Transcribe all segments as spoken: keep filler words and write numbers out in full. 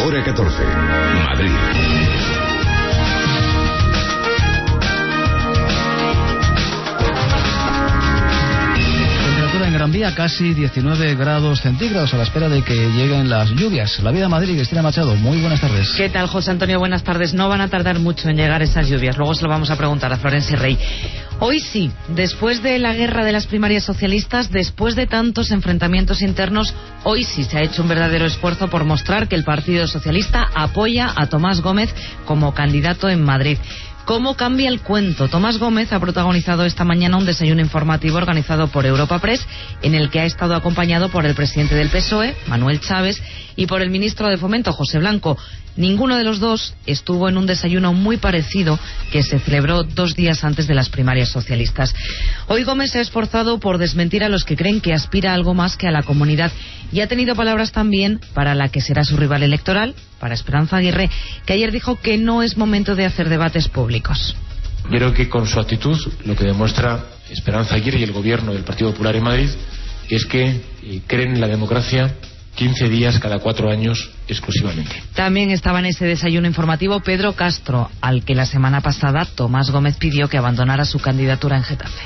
hora catorce, Madrid. En Gran Vía casi diecinueve grados centígrados a la espera de que lleguen las lluvias. La Vida Madrid, Cristina Machado, muy buenas tardes. ¿Qué tal, José Antonio? Buenas tardes. No van a tardar mucho en llegar esas lluvias. Luego se lo vamos a preguntar a Florencia Rey. Hoy sí, después de la guerra de las primarias socialistas, después de tantos enfrentamientos internos, hoy sí se ha hecho un verdadero esfuerzo por mostrar que el Partido Socialista apoya a Tomás Gómez como candidato en Madrid. ¿Cómo cambia el cuento? Tomás Gómez ha protagonizado esta mañana un desayuno informativo organizado por Europa Press, en el que ha estado acompañado por el presidente del P S O E, Manuel Chávez, y por el ministro de Fomento, José Blanco. Ninguno de los dos estuvo en un desayuno muy parecido que se celebró dos días antes de las primarias socialistas. Hoy Gómez se ha esforzado por desmentir a los que creen que aspira a algo más que a la comunidad, y ha tenido palabras también para la que será su rival electoral, para Esperanza Aguirre, que ayer dijo que no es momento de hacer debates públicos. Creo que con su actitud lo que demuestra Esperanza Aguirre y el gobierno del Partido Popular en Madrid es que eh, creen en la democracia quince días cada cuatro años exclusivamente. También estaba en ese desayuno informativo Pedro Castro, al que la semana pasada Tomás Gómez pidió que abandonara su candidatura en Getafe.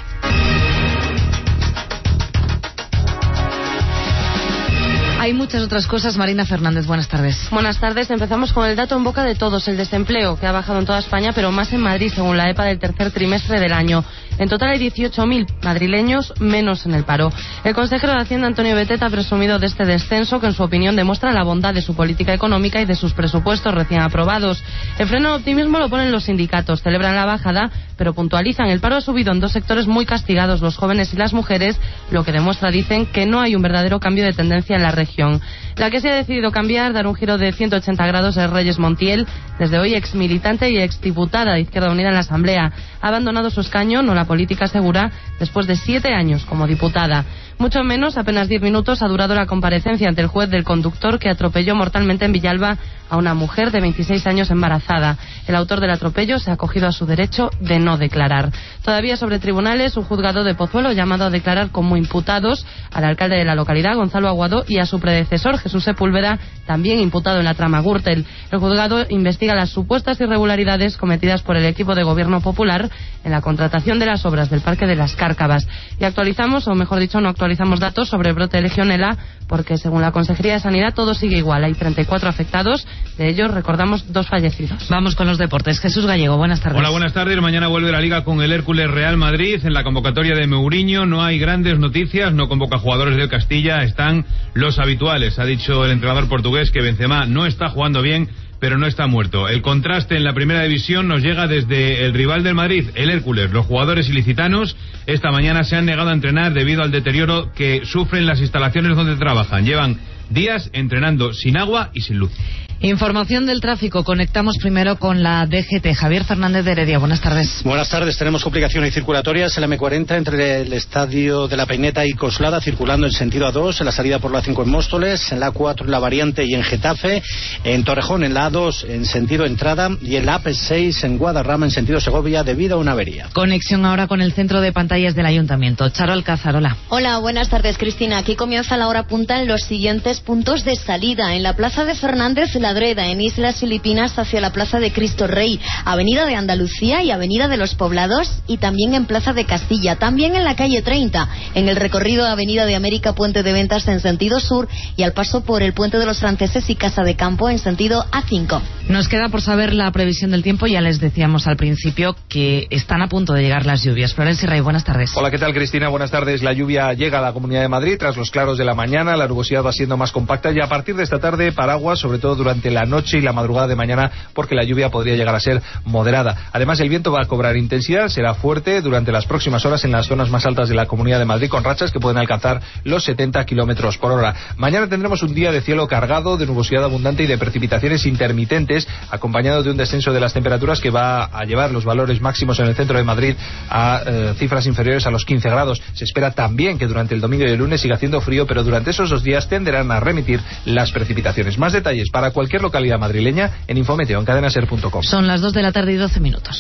Hay muchas otras cosas. Marina Fernández, buenas tardes. Buenas tardes. Empezamos con el dato en boca de todos, el desempleo, que ha bajado en toda España, pero más en Madrid, según la E P A del tercer trimestre del año. En total hay dieciocho mil madrileños menos en el paro. El consejero de Hacienda, Antonio Beteta, ha presumido de este descenso, que en su opinión demuestra la bondad de su política económica y de sus presupuestos recién aprobados. El freno al optimismo lo ponen los sindicatos. Celebran la bajada, pero puntualizan: el paro ha subido en dos sectores muy castigados, los jóvenes y las mujeres, lo que demuestra, dicen, que no hay un verdadero cambio de tendencia en la región. La que se ha decidido cambiar, dar un giro de ciento ochenta grados, es Reyes Montiel, desde hoy ex militante y ex diputada de Izquierda Unida en la Asamblea. Ha abandonado su escaño, no la política segura, después de siete años como diputada. Mucho menos, apenas diez minutos ha durado la comparecencia ante el juez del conductor que atropelló mortalmente en Villalba a una mujer de veintiséis años embarazada. El autor del atropello se ha acogido a su derecho de no declarar. Todavía sobre tribunales, un juzgado de Pozuelo llamado a declarar como imputados al alcalde de la localidad, Gonzalo Aguado, y a su predecesor, Jesús Sepúlveda, también imputado en la trama Gürtel. El juzgado investiga las supuestas irregularidades cometidas por el equipo de gobierno popular en la contratación de las obras del Parque de las Cárcavas. Y actualizamos, o mejor dicho, no actualizamos datos sobre el brote de Legionela, porque según la Consejería de Sanidad todo sigue igual. Hay treinta y cuatro afectados, de ellos recordamos dos fallecidos. Vamos con los deportes. Jesús Gallego, buenas tardes. Hola, buenas tardes. Mañana vuelve la Liga con el Hércules Real Madrid. En la convocatoria de Mourinho no hay grandes noticias, no convoca jugadores del Castilla, están los habituales. Ha dicho el entrenador portugués que Benzema no está jugando bien, pero no está muerto. El contraste en la primera división nos llega desde el rival del Madrid, el Hércules. Los jugadores ilicitanos esta mañana se han negado a entrenar debido al deterioro que sufren las instalaciones donde trabajan. Llevan días entrenando sin agua y sin luz. Información del tráfico. Conectamos primero con la D G T. Javier Fernández de Heredia, buenas tardes. Buenas tardes. Tenemos complicaciones circulatorias en la eme cuarenta entre el Estadio de la Peineta y Coslada, circulando en sentido A dos, en la salida por la cinco en Móstoles, en la A cuatro en la Variante y en Getafe, en Torrejón en la A dos en sentido entrada y en la A P seis en Guadarrama en sentido Segovia debido a una avería. Conexión ahora con el centro de pantallas del Ayuntamiento. Charo Alcázar, hola. Hola, buenas tardes, Cristina. Aquí comienza la hora punta en los siguientes puntos de salida. En la Plaza de Fernández Ladreda, en Islas Filipinas hacia la Plaza de Cristo Rey, Avenida de Andalucía y Avenida de los Poblados, y también en Plaza de Castilla, también en la calle treinta, en el recorrido Avenida de América, Puente de Ventas en sentido sur, y al paso por el Puente de los Franceses y Casa de Campo en sentido A cinco. Nos queda por saber la previsión del tiempo. Ya les decíamos al principio que están a punto de llegar las lluvias. Florencia Rey, buenas tardes. Hola, ¿qué tal, Cristina? Buenas tardes. La lluvia llega a la Comunidad de Madrid tras los claros de la mañana. La nubosidad va siendo más compacta y a partir de esta tarde paraguas, sobre todo durante la noche y la madrugada de mañana, porque la lluvia podría llegar a ser moderada. Además, el viento va a cobrar intensidad, será fuerte durante las próximas horas en las zonas más altas de la Comunidad de Madrid, con rachas que pueden alcanzar los setenta kilómetros por hora. Mañana tendremos un día de cielo cargado, de nubosidad abundante y de precipitaciones intermitentes, acompañado de un descenso de las temperaturas que va a llevar los valores máximos en el centro de Madrid a eh, cifras inferiores a los quince grados. Se espera también que durante el domingo y el lunes siga haciendo frío, pero durante esos dos días tenderán a remitir las precipitaciones. Más detalles para cualquier localidad madrileña en Infometeo, en cadenaser punto com. Son las dos de la tarde y doce minutos.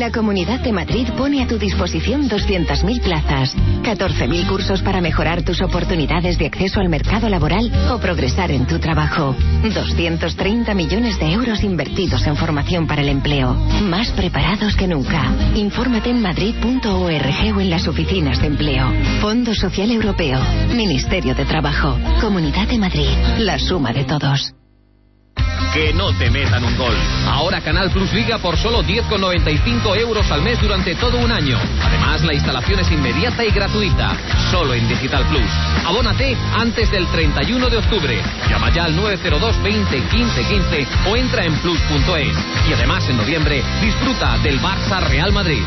La Comunidad de Madrid pone a tu disposición doscientas mil plazas, catorce mil cursos para mejorar tus oportunidades de acceso al mercado laboral o progresar en tu trabajo, doscientos treinta millones de euros invertidos en formación para el empleo, más preparados que nunca. Infórmate en madrid punto org o en las oficinas de empleo. Fondo Social Europeo, Ministerio de Trabajo, Comunidad de Madrid, la suma de todos. Que no te metan un gol. Ahora Canal Plus Liga por solo diez con noventa y cinco euros al mes durante todo un año. Además, la instalación es inmediata y gratuita. Solo en Digital Plus. Abónate antes del treinta y uno de octubre. Llama ya al nueve cero dos veinte quince quince o entra en plus punto es. Y además, en noviembre, disfruta del Barça Real Madrid.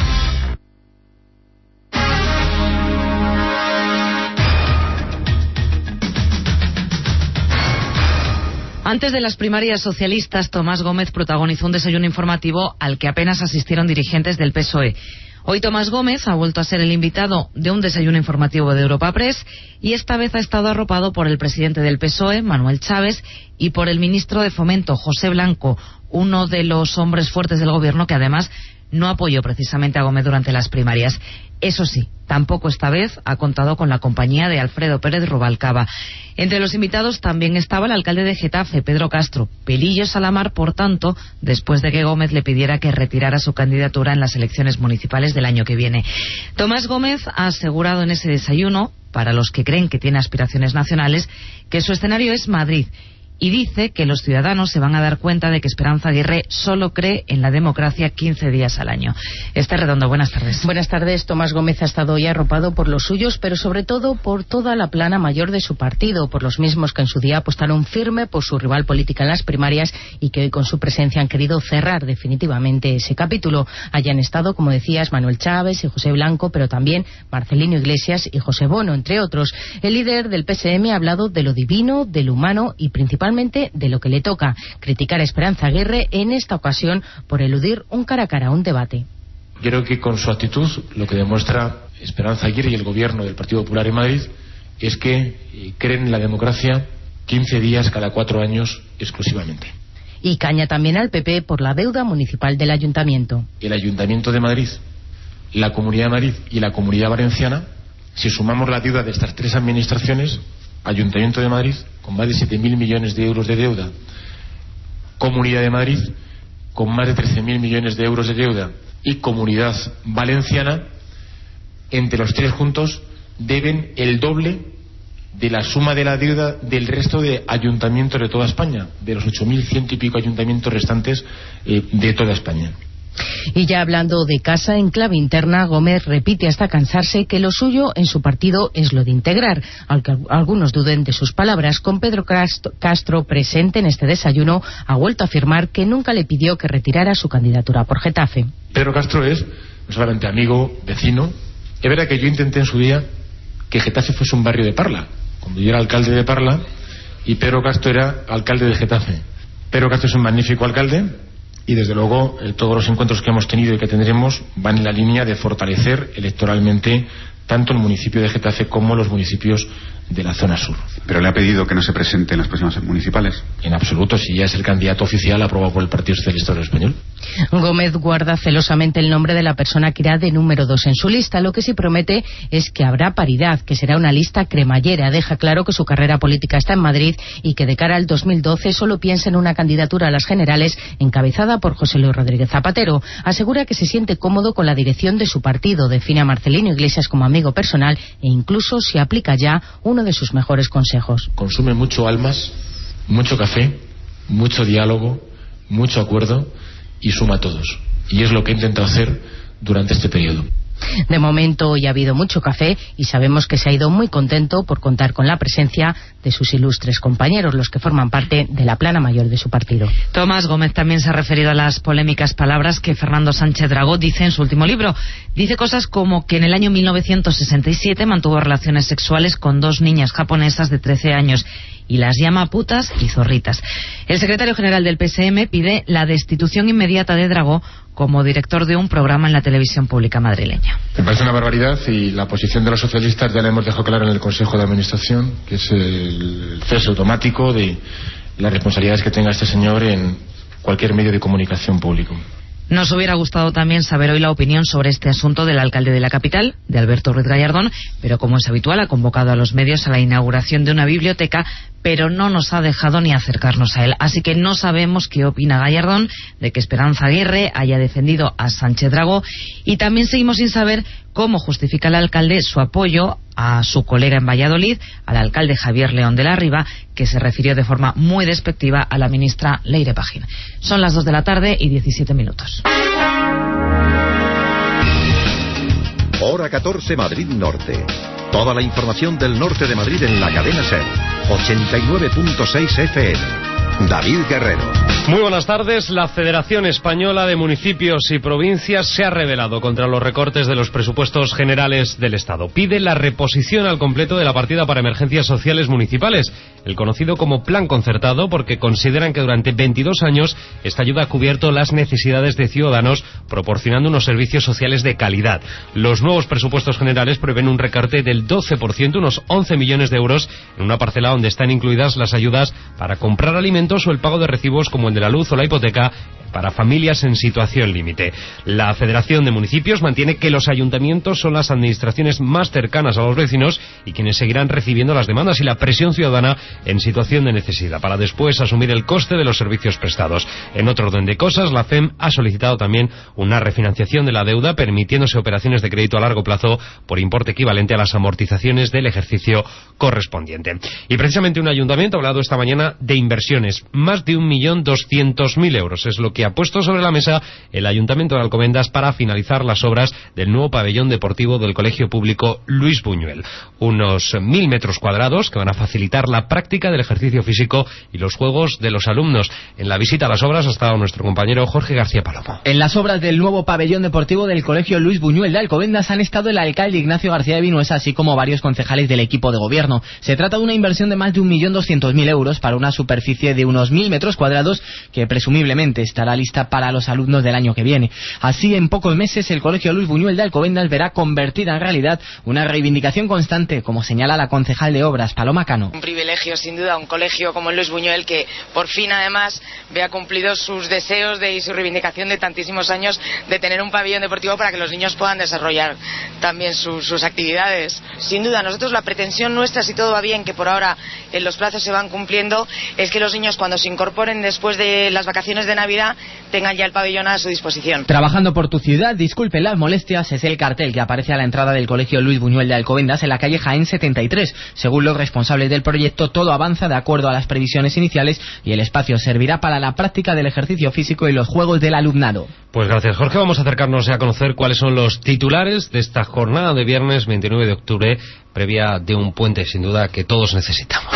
Antes de las primarias socialistas, Tomás Gómez protagonizó un desayuno informativo al que apenas asistieron dirigentes del P S O E. Hoy Tomás Gómez ha vuelto a ser el invitado de un desayuno informativo de Europa Press y esta vez ha estado arropado por el presidente del P S O E, Manuel Chaves, y por el ministro de Fomento, José Blanco, uno de los hombres fuertes del gobierno que además no apoyó precisamente a Gómez durante las primarias. Eso sí, tampoco esta vez ha contado con la compañía de Alfredo Pérez Rubalcaba. Entre los invitados también estaba el alcalde de Getafe, Pedro Castro. Pelillos a la mar, por tanto, después de que Gómez le pidiera que retirara su candidatura en las elecciones municipales del año que viene. Tomás Gómez ha asegurado en ese desayuno, para los que creen que tiene aspiraciones nacionales, que su escenario es Madrid. Y dice que los ciudadanos se van a dar cuenta de que Esperanza Aguirre solo cree en la democracia quince días al año. Esther Redondo, buenas tardes. Buenas tardes. Tomás Gómez ha estado hoy arropado por los suyos, pero sobre todo por toda la plana mayor de su partido, por los mismos que en su día apostaron firme por su rival política en las primarias y que hoy con su presencia han querido cerrar definitivamente ese capítulo. Allí han estado, como decías, Manuel Chaves y José Blanco, pero también Marcelino Iglesias y José Bono, entre otros. El líder del P S M ha hablado de lo divino, de lo humano y principalmente de lo que le toca, criticar a Esperanza Aguirre en esta ocasión por eludir un cara a cara, un debate. Creo que con su actitud lo que demuestra Esperanza Aguirre y el gobierno del Partido Popular en Madrid es que eh, creen en la democracia quince días cada cuatro años exclusivamente. Y caña también al P P por la deuda municipal del Ayuntamiento. El Ayuntamiento de Madrid, la Comunidad de Madrid y la Comunidad Valenciana, si sumamos la deuda de estas tres administraciones, Ayuntamiento de Madrid con más de siete mil millones de euros de deuda, Comunidad de Madrid con más de trece mil millones de euros de deuda y Comunidad Valenciana, entre los tres juntos deben el doble de la suma de la deuda del resto de ayuntamientos de toda España, de los ocho mil ciento y pico ayuntamientos restantes eh, de toda España. Y ya hablando de casa, en clave interna, Gómez repite hasta cansarse que lo suyo en su partido es lo de integrar, aunque algunos duden de sus palabras. Con Pedro Castro presente en este desayuno, ha vuelto a afirmar que nunca le pidió que retirara su candidatura por Getafe. Pedro Castro es no solamente amigo, vecino. Es verdad que yo intenté en su día que Getafe fuese un barrio de Parla, cuando yo era alcalde de Parla y Pedro Castro era alcalde de Getafe. Pedro Castro es un magnífico alcalde y desde luego eh, todos los encuentros que hemos tenido y que tendremos van en la línea de fortalecer electoralmente tanto el municipio de Getafe como los municipios de la zona sur. ¿Pero le ha pedido que no se presente en las próximas municipales? En absoluto, si ya es el candidato oficial aprobado por el Partido Socialista Obrero Español. Gómez guarda celosamente el nombre de la persona que irá de número dos en su lista. Lo que sí promete es que habrá paridad, que será una lista cremallera. Deja claro que su carrera política está en Madrid y que de cara al dos mil doce solo piensa en una candidatura a las generales encabezada por José Luis Rodríguez Zapatero. Asegura que se siente cómodo con la dirección de su partido. Define a Marcelino Iglesias como amigo personal e incluso se aplica ya uno de sus mejores consejos. Consume mucho almas, mucho café, mucho diálogo, mucho acuerdo y suma a todos. Y es lo que he intentado hacer durante este periodo. De momento hoy ha habido mucho café y sabemos que se ha ido muy contento por contar con la presencia de sus ilustres compañeros, los que forman parte de la plana mayor de su partido. Tomás Gómez también se ha referido a las polémicas palabras que Fernando Sánchez Dragó dice en su último libro. Dice cosas como que en el año mil novecientos sesenta y siete mantuvo relaciones sexuales con dos niñas japonesas de trece años y las llama putas y zorritas. El secretario general del P S M pide la destitución inmediata de Dragó como director de un programa en la televisión pública madrileña. Me parece una barbaridad y la posición de los socialistas ya la hemos dejado clara en el Consejo de Administración, que es el cese automático de las responsabilidades que tenga este señor en cualquier medio de comunicación público. Nos hubiera gustado también saber hoy la opinión sobre este asunto del alcalde de la capital, de Alberto Ruiz Gallardón, pero como es habitual ha convocado a los medios a la inauguración de una biblioteca, pero no nos ha dejado ni acercarnos a él. Así que no sabemos qué opina Gallardón de que Esperanza Aguirre haya defendido a Sánchez Dragó, y también seguimos sin saber cómo justifica el alcalde su apoyo a su colega en Valladolid, al alcalde Javier León de la Riva, que se refirió de forma muy despectiva a la ministra Leire Pagín. Son las dos de la tarde y diecisiete minutos. Hora catorce, Madrid Norte. Toda la información del norte de Madrid en la cadena SER. ochenta y nueve punto seis F M. David Guerrero. Muy buenas tardes. La Federación Española de Municipios y Provincias se ha rebelado contra los recortes de los presupuestos generales del Estado. Pide la reposición al completo de la partida para emergencias sociales municipales, el conocido como Plan Concertado, porque consideran que durante veintidós años esta ayuda ha cubierto las necesidades de ciudadanos, proporcionando unos servicios sociales de calidad. Los nuevos presupuestos generales prevén un recorte del doce por ciento, unos once millones de euros, en una parcela donde están incluidas las ayudas para comprar alimentos o el pago de recibos como el de la luz o la hipoteca para familias en situación límite. La Federación de Municipios mantiene que los ayuntamientos son las administraciones más cercanas a los vecinos y quienes seguirán recibiendo las demandas y la presión ciudadana en situación de necesidad, para después asumir el coste de los servicios prestados. En otro orden de cosas, la F E M ha solicitado también una refinanciación de la deuda, permitiéndose operaciones de crédito a largo plazo por importe equivalente a las amortizaciones del ejercicio correspondiente. Y precisamente un ayuntamiento ha hablado esta mañana de inversiones. Más de un millón doscientos mil euros es lo que ha puesto sobre la mesa el Ayuntamiento de Alcobendas para finalizar las obras del nuevo pabellón deportivo del Colegio Público Luis Buñuel. Unos mil metros cuadrados que van a facilitar la práctica del ejercicio físico y los juegos de los alumnos. En la visita a las obras ha estado nuestro compañero Jorge García Palomo. En las obras del nuevo pabellón deportivo del Colegio Luis Buñuel de Alcobendas han estado el alcalde Ignacio García de Vinuesa, así como varios concejales del equipo de gobierno. Se trata de una inversión de más de un millón doscientos mil euros para una superficie de unos mil metros cuadrados que presumiblemente estará lista para los alumnos del año que viene. Así, en pocos meses, el Colegio Luis Buñuel de Alcobendas verá convertida en realidad una reivindicación constante, como señala la concejal de Obras, Paloma Cano. Un privilegio, sin duda, un colegio como el Luis Buñuel que por fin, además, vea cumplidos sus deseos de, y su reivindicación de tantísimos años de tener un pabellón deportivo para que los niños puedan desarrollar también su, sus actividades. Sin duda, nosotros la pretensión nuestra, si todo va bien, que por ahora en los plazos se van cumpliendo, es que los niños cuando se incorporen después de las vacaciones de Navidad tengan ya el pabellón a su disposición. Trabajando por tu ciudad, disculpen las molestias, es el cartel que aparece a la entrada del Colegio Luis Buñuel de Alcobendas en la calle Jaén setenta y tres. Según los responsables del proyecto, todo avanza de acuerdo a las previsiones iniciales y el espacio servirá para la práctica del ejercicio físico y los juegos del alumnado. Pues gracias, Jorge. Vamos a acercarnos a conocer cuáles son los titulares de esta jornada de viernes veintinueve de octubre, previa de un puente, sin duda, que todos necesitamos.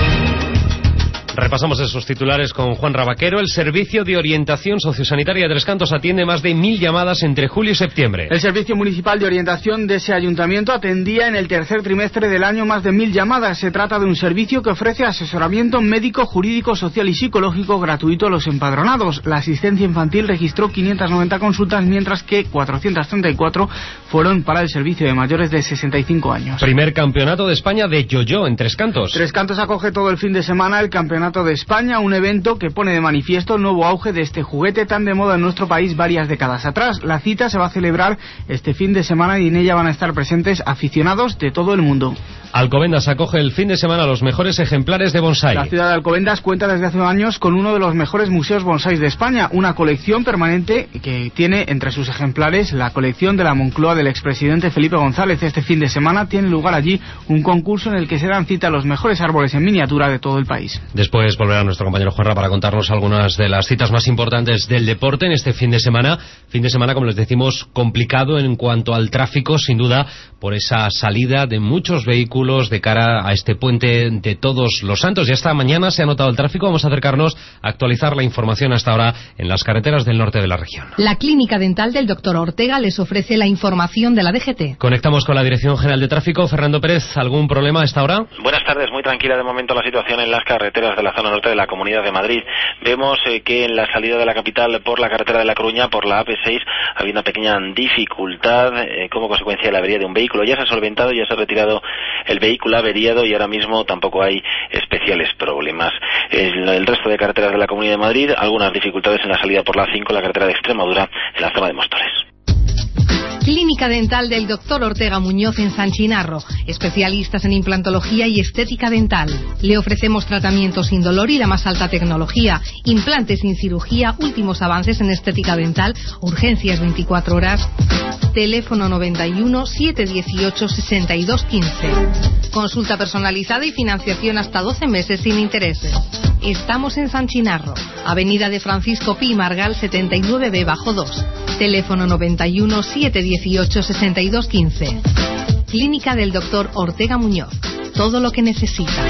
Repasamos esos titulares con Juan Rabaquero. El Servicio de Orientación Sociosanitaria de Tres Cantos atiende más de mil llamadas entre julio y septiembre. El Servicio Municipal de Orientación de ese ayuntamiento atendía en el tercer trimestre del año más de mil llamadas. Se trata de un servicio que ofrece asesoramiento médico, jurídico, social y psicológico gratuito a los empadronados. La asistencia infantil registró quinientas noventa consultas, mientras que cuatrocientas treinta y cuatro fueron para el servicio de mayores de sesenta y cinco años. Primer campeonato de España de yo-yo en Tres Cantos. Tres Cantos acoge todo el fin de semana el campeonato de España, un evento que pone de manifiesto el nuevo auge de este juguete tan de moda en nuestro país varias décadas atrás. La cita se va a celebrar este fin de semana y en ella van a estar presentes aficionados de todo el mundo. Alcobendas acoge el fin de semana los mejores ejemplares de bonsái. La ciudad de Alcobendas cuenta desde hace años con uno de los mejores museos bonsáis de España, una colección permanente que tiene entre sus ejemplares la colección de la Moncloa del expresidente Felipe González. Este fin de semana tiene lugar allí un concurso en el que se dan cita los mejores árboles en miniatura de todo el país. Después volverá nuestro compañero Juanra para contarnos algunas de las citas más importantes del deporte en este fin de semana. Fin de semana, como les decimos, complicado en cuanto al tráfico, sin duda, por esa salida de muchos vehículos de cara a este puente de Todos los Santos. Ya esta mañana se ha notado el tráfico. Vamos a acercarnos a actualizar la información hasta ahora en las carreteras del norte de la región. La Clínica Dental del doctor Ortega les ofrece la información de la D G T. Conectamos con la Dirección General de Tráfico. Fernando Pérez, ¿algún problema a esta hora? Buenas tardes, muy tranquila de momento la situación en las carreteras de la zona norte de la Comunidad de Madrid. Vemos eh, que en la salida de la capital por la carretera de La Coruña, por la A P seis, había una pequeña dificultad eh, como consecuencia de la avería de un vehículo. Ya se ha solventado, ya se ha retirado el el vehículo averiado y ahora mismo tampoco hay especiales problemas. El, el resto de carreteras de la Comunidad de Madrid, algunas dificultades en la salida por la cinco, la carretera de Extremadura, en la zona de Móstoles. Clínica Dental del doctor Ortega Muñoz en San Chinarro. Especialistas en implantología y estética dental. Le ofrecemos tratamiento sin dolor y la más alta tecnología. Implantes sin cirugía, últimos avances en estética dental, urgencias veinticuatro horas. Teléfono noventa y uno, setecientos dieciocho, sesenta y dos quince. Consulta personalizada y financiación hasta doce meses sin intereses. Estamos en San Chinarro, Avenida de Francisco Pi Margal setenta y nueve B bajo dos. Teléfono noventa y uno, setecientos dieciocho, sesenta y dos quince. Clínica del doctor Ortega Muñoz. Todo lo que necesita.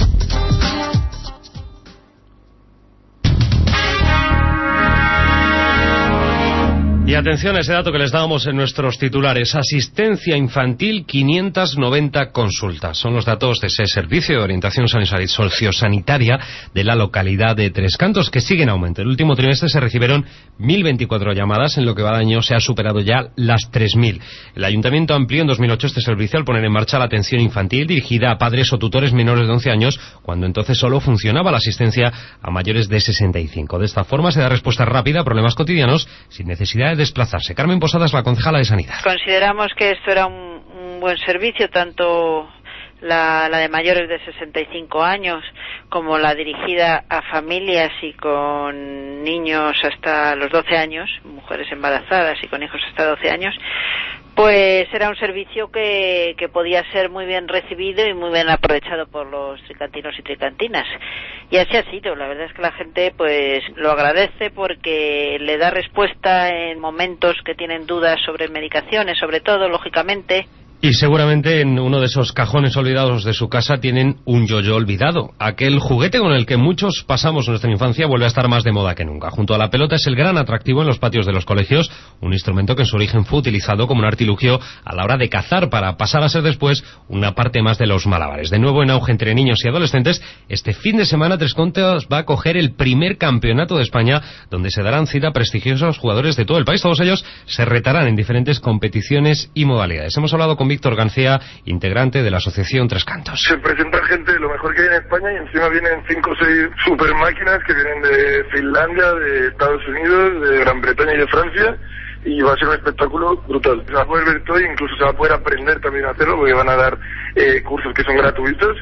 Y atención a ese dato que les dábamos en nuestros titulares. Asistencia infantil, quinientas noventa consultas. Son los datos de ese servicio de orientación sociosanitaria de la localidad de Tres Cantos, que sigue en aumento. El último trimestre se recibieron mil veinticuatro llamadas, en lo que va de año se ha superado ya las tres mil. El Ayuntamiento amplió en dos mil ocho este servicio al poner en marcha la atención infantil dirigida a padres o tutores menores de once años, cuando entonces solo funcionaba la asistencia a mayores de sesenta y cinco. De esta forma se da respuesta rápida a problemas cotidianos sin necesidad de desplazarse. Carmen Posadas, la concejala de Sanidad. Consideramos que esto era un, un buen servicio, tanto la, la de mayores de sesenta y cinco años como la dirigida a familias y con niños hasta los doce años, mujeres embarazadas y con hijos hasta doce años, pues era un servicio que, que podía ser muy bien recibido y muy bien aprovechado por los tricantinos y tricantinas. Y así ha sido. La verdad es que la gente pues lo agradece porque le da respuesta en momentos que tienen dudas sobre medicaciones, sobre todo, lógicamente. Y seguramente en uno de esos cajones olvidados de su casa tienen un yo-yo olvidado. Aquel juguete con el que muchos pasamos nuestra infancia vuelve a estar más de moda que nunca. Junto a la pelota es el gran atractivo en los patios de los colegios, un instrumento que en su origen fue utilizado como un artilugio a la hora de cazar para pasar a ser después una parte más de los malabares. De nuevo en auge entre niños y adolescentes, este fin de semana Tres Cantos va a acoger el primer campeonato de España, donde se darán cita a prestigiosos jugadores de todo el país. Todos ellos se retarán en diferentes competiciones y modalidades. Hemos hablado con Víctor García, integrante de la asociación Tres Cantos. Se presenta gente de lo mejor que hay en España y encima vienen cinco o seis super máquinas que vienen de Finlandia, de Estados Unidos, de Gran Bretaña y de Francia, y va a ser un espectáculo brutal. Se va a poder ver todo e incluso se va a poder aprender también a hacerlo, porque van a dar eh, cursos que son gratuitos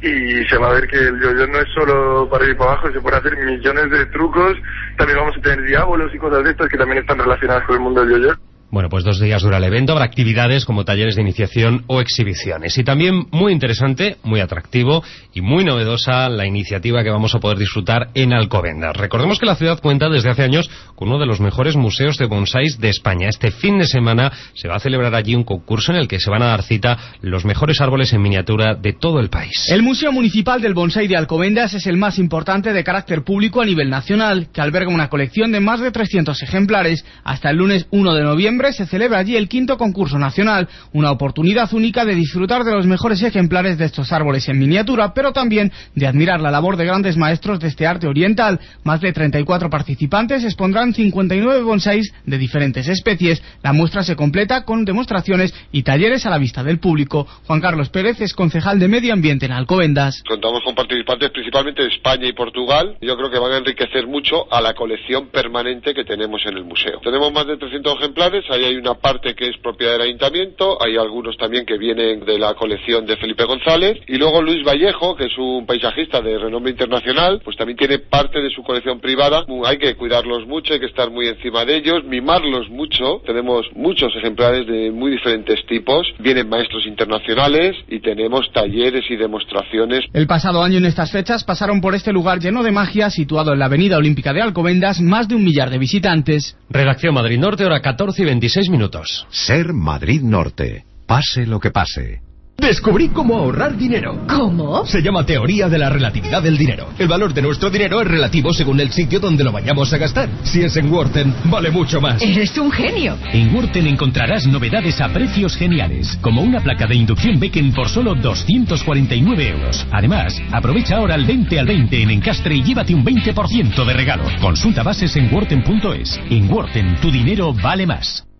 y se va a ver que el yo-yo no es solo para ir para abajo, se pueden hacer millones de trucos. También vamos a tener diábolos y cosas de estas que también están relacionadas con el mundo del yo-yo. Bueno, pues dos días dura el evento, habrá actividades como talleres de iniciación o exhibiciones. Y también muy interesante, muy atractivo y muy novedosa la iniciativa que vamos a poder disfrutar en Alcobendas. Recordemos que la ciudad cuenta desde hace años con uno de los mejores museos de bonsáis de España. Este fin de semana se va a celebrar allí un concurso en el que se van a dar cita los mejores árboles en miniatura de todo el país. El Museo Municipal del Bonsái de Alcobendas es el más importante de carácter público a nivel nacional, que alberga una colección de más de trescientos ejemplares. Hasta el lunes uno de noviembre se celebra allí el quinto concurso nacional, una oportunidad única de disfrutar de los mejores ejemplares de estos árboles en miniatura, pero también de admirar la labor de grandes maestros de este arte oriental. Más de treinta y cuatro participantes expondrán cincuenta y nueve bonsáis de diferentes especies. La muestra se completa con demostraciones y talleres a la vista del público. Juan Carlos Pérez es concejal de Medio Ambiente en Alcobendas. Contamos con participantes principalmente de España y Portugal. Yo creo que van a enriquecer mucho a la colección permanente que tenemos en el museo. Tenemos más de trescientos ejemplares. Ahí hay una parte que es propiedad del ayuntamiento, hay algunos también que vienen de la colección de Felipe González, y luego Luis Vallejo, que es un paisajista de renombre internacional, pues también tiene parte de su colección privada. Hay que cuidarlos mucho, hay que estar muy encima de ellos, mimarlos mucho. Tenemos muchos ejemplares de muy diferentes tipos, vienen maestros internacionales y tenemos talleres y demostraciones. El pasado año en estas fechas pasaron por este lugar lleno de magia, situado en la Avenida Olímpica de Alcobendas, más de un millar de visitantes. Redacción Madrid Norte, hora catorce y veintiséis minutos. Ser Madrid Norte. Pase lo que pase. Descubrí cómo ahorrar dinero. ¿Cómo? Se llama teoría de la relatividad del dinero. El valor de nuestro dinero es relativo según el sitio donde lo vayamos a gastar. Si es en Worten, vale mucho más. Eres un genio. En Worten encontrarás novedades a precios geniales, como una placa de inducción Becken por solo doscientos cuarenta y nueve euros. Además, aprovecha ahora el veinte al veinte en Encastre y llévate un veinte por ciento de regalo. Consulta bases en worten punto es. En Worten, tu dinero vale más.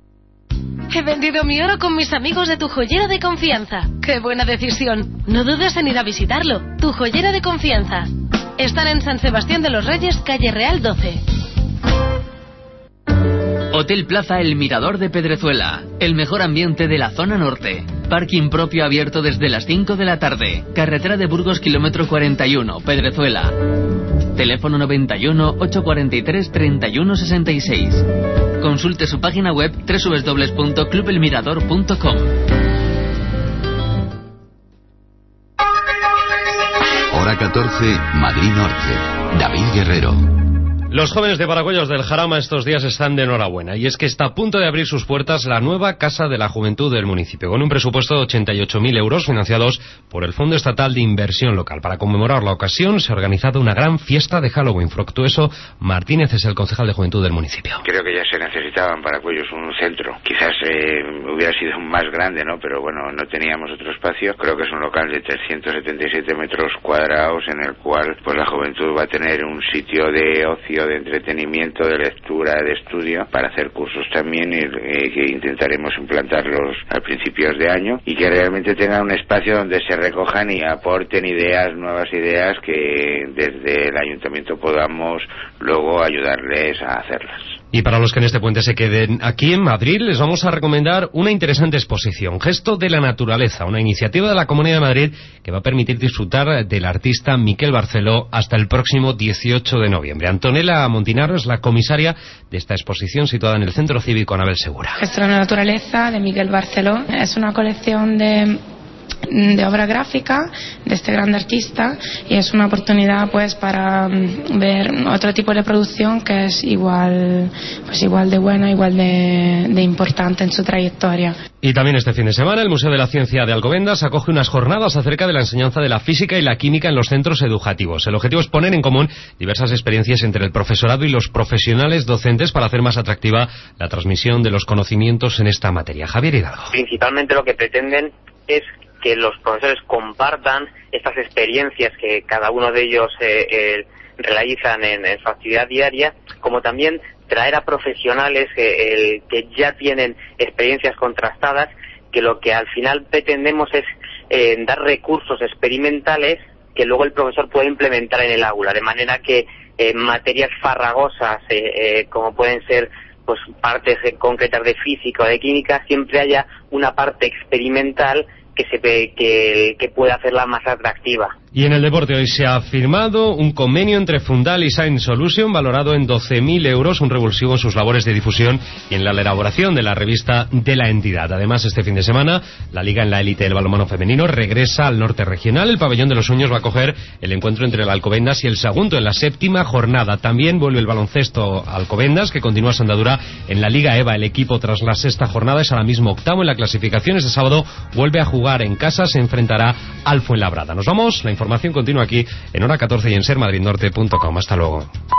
He vendido mi oro con mis amigos de Tu Joyero de Confianza. ¡Qué buena decisión! No dudes en ir a visitarlo. Tu Joyero de Confianza. Están en San Sebastián de los Reyes, calle Real doce. Hotel Plaza El Mirador de Pedrezuela. El mejor ambiente de la zona norte. Parking propio abierto desde las cinco de la tarde. Carretera de Burgos, kilómetro cuarenta y uno, Pedrezuela. Teléfono noventa y uno, ochocientos cuarenta y tres, treinta y uno sesenta y seis. Consulte su página web doble u doble u doble u punto club el mirador punto com. Hora catorce, Madrid Norte. David Guerrero. Los jóvenes de Paracuellos del Jarama estos días están de enhorabuena, y es que está a punto de abrir sus puertas la nueva Casa de la Juventud del municipio, con un presupuesto de ochenta y ocho mil euros financiados por el Fondo Estatal de Inversión Local. Para conmemorar la ocasión se ha organizado una gran fiesta de Halloween. Fructuoso Martínez es el concejal de Juventud del municipio. Creo que ya se necesitaba en Paracuellos un centro. Quizás eh, hubiera sido más grande, ¿no? Pero bueno, no teníamos otro espacio. Creo que es un local de trescientos setenta y siete metros cuadrados en el cual pues la juventud va a tener un sitio de ocio, de entretenimiento, de lectura, de estudio, para hacer cursos también y, eh, que intentaremos implantarlos a principios de año y que realmente tengan un espacio donde se recojan y aporten ideas, nuevas ideas que desde el ayuntamiento podamos luego ayudarles a hacerlas. Y para los que en este puente se queden aquí en Madrid, les vamos a recomendar una interesante exposición, Gesto de la Naturaleza, una iniciativa de la Comunidad de Madrid que va a permitir disfrutar del artista Miquel Barceló hasta el próximo dieciocho de noviembre. Antonella Montinaro es la comisaria de esta exposición situada en el Centro Cívico Anabel Segura. Gesto de la Naturaleza de Miquel Barceló es una colección de de obra gráfica de este gran artista y es una oportunidad pues para ver otro tipo de producción que es igual pues igual de buena, igual de, de importante en su trayectoria. Y también este fin de semana el Museo de la Ciencia de Alcobendas acoge unas jornadas acerca de la enseñanza de la física y la química en los centros educativos. El objetivo es poner en común diversas experiencias entre el profesorado y los profesionales docentes para hacer más atractiva la transmisión de los conocimientos en esta materia. Javier Hidalgo. Principalmente lo que pretenden es que los profesores compartan estas experiencias que cada uno de ellos eh, eh, realizan en, en su actividad diaria, como también traer a profesionales eh, el, que ya tienen experiencias contrastadas, que lo que al final pretendemos es eh, dar recursos experimentales que luego el profesor puede implementar en el aula, de manera que eh, materias farragosas eh, eh, como pueden ser pues partes eh, concretas de física o de química, siempre haya una parte experimental que se que, que puede hacerla más atractiva. Y en el deporte hoy se ha firmado un convenio entre Fundal y Science Solution valorado en doce mil euros, un revulsivo en sus labores de difusión y en la elaboración de la revista de la entidad. Además, este fin de semana, la Liga en la élite del balonmano femenino regresa al norte regional. El Pabellón de los Sueños va a acoger el encuentro entre el Alcobendas y el Sagunto en la séptima jornada. También vuelve el baloncesto Alcobendas, que continúa su andadura en la Liga EVA. El equipo, tras la sexta jornada, es ahora mismo octavo en la clasificación. Este sábado vuelve a jugar en casa, se enfrentará al Fuenlabrada. Nos vamos, la información continúa aquí en Hora catorce y en ser madrid norte punto com. Hasta luego.